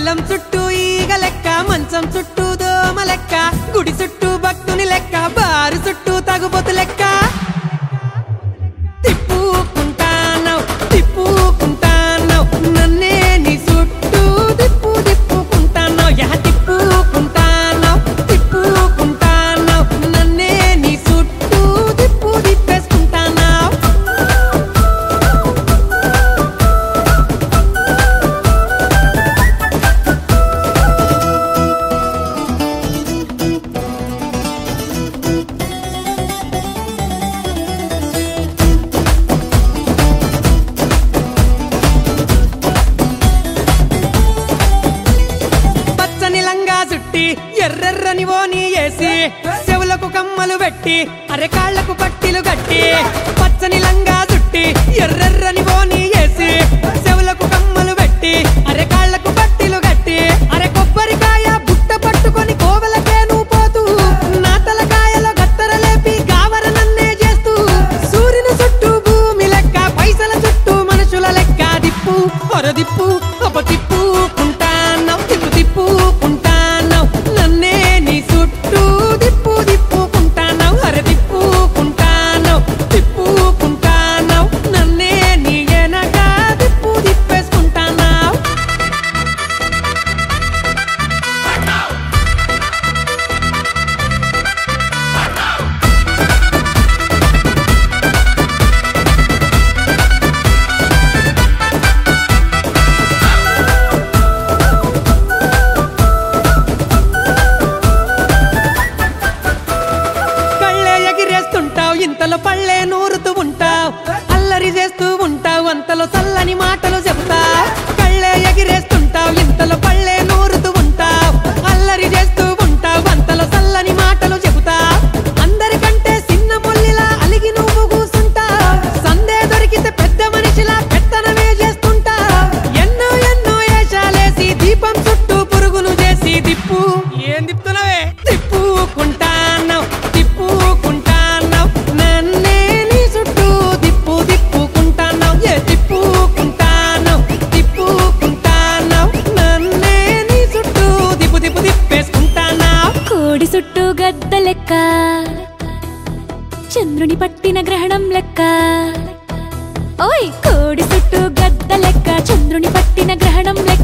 బెల్లం చుట్టూ ఈగ లెక్క, మంచం చుట్టూ దోమ లెక్క, గుడి చుట్టూ భక్తుని లెక్క, బారు చుట్టూ తగుబోతు లెక్క. తిప్పుకుంటానవ్ తిప్పుకుంటానవ్ నన్నే నీ చుట్టూ తిప్పుకుంటానవ్. యహ తిప్పుకుంటానవ్ తిప్పుకుంటానవ్ నన్నే నీ చుట్టూ తిప్పేసుకుంటానవ్. చుట్టి ఎర్రెర్రని ఓని వేసి, చెవులకు కమ్మలు పెట్టి, అరెకాళ్లకు పట్టిలు కట్టి. పచ్చని లంగా చుట్టి ఎర్రెర్రని ఓని వేసి, చెవులకు కమ్మలు పెట్టి, అరెకాళ్లకు పట్టిలు కట్టి. అరె కొబ్బరికాయ బుట్ట పట్టుకొని కోవెలకే నువ్వు పోతూ, నా తలకాయలో గత్తర లేపి గావర నన్నే చేస్తూ, సూర్యుని చుట్టూ భూమి లెక్క, పైసల చుట్టూ మనుషుల లెక్క. దిప్పు పొరదిప్పు ఒక తిప్పుకుంటానవ్ తిప్పుకుంటానవ్ నన్నే నీ చుట్టూ తిప్పుకుంటానవ్. అరే తిప్పుకుంటానవ్ తిప్పుకుంటానవ్ నన్నే నీ వెనక తిప్పేసుకుంటానవ్. ఇంతలో పళ్ళే నూరుతూ ఉంటావు, అల్లరి చేస్తూ ఉంటావు, అంతలో చల్లని మాటలు చెప్తావు. కళ్ళే ఎగిరేస్తుంటావు, ఇంతలో పళ్ళే నూరుతూ ఉంటావు, అల్లరి చేస్తూ ఉంటావు, అంతలో చల్లని మాటలు చెబుతావు. అందరికంటే చిన్న మొల్లిలా అలిగి నువ్వు కూసుంటావు, సందే దొరికితే పెద్ద మనిషిలా పెత్తనమే చేస్తుంటావు. ఎన్నో ఎన్నో ఏషాలేసి దీపం చుట్టూ పురుగులు చేసి ఏం తిప్పుతున్నావే తిప్పుకుంటానవ్ తిప్పుకుంటానవ్ నన్నే నీ చుట్టూ తిప్పుకుంటానవ్. ఏ తిప్పుకుంటానవ్ తిప్పుకుంటానవ్ నన్నే నీ చుట్టూ తిప్పేసుకుంటానవ్. కోడి చుట్టూ గద్ద లెక్క, చంద్రుని పట్టిన గ్రహణం లెక్క. ఓయ్ కోడి చుట్టూ గద్ద లెక్క, చంద్రుని పట్టిన గ్రహణం లెక్క.